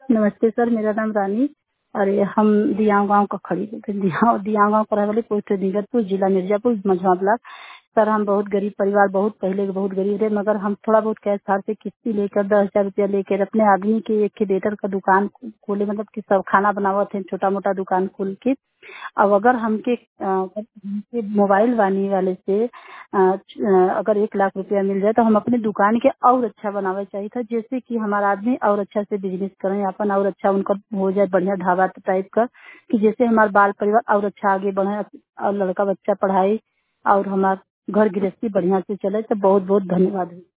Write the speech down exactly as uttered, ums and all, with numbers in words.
नमस्ते सर, मेरा नाम रानी और ये हम दियाओं गाँव का खड़ी दियाओं दियाओं गाँव का वाले पोस्ट दिगरपुर जिला मिर्जापुर मझवा ब्लॉक। सर हम बहुत गरीब परिवार, बहुत पहले के बहुत गरीब थे, मगर हम थोड़ा बहुत कैश धार से किस्ती लेकर दस हजार रुपया लेकर अपने आदमी के एक थिएटर का दुकान खोले, मतलब कि सब खाना बनावा थे, छोटा मोटा दुकान खोल के। अब अगर हमके अ, हमके मोबाइल वानी वाले से अ, अ, अगर एक लाख रुपया मिल जाए तो हम अपने दुकान के और अच्छा बनावे चाहिए था, जैसे कि हमारा आदमी और अच्छा से बिजनेस करें अपन, और अच्छा उनका हो जाए बढ़िया ढाबा टाइप का, कि जैसे हमारा बाल परिवार और अच्छा आगे बढ़े और लड़का बच्चा पढ़ाई और हमारा घर गृहस्थी बढ़िया से चले। तो बहुत बहुत धन्यवाद।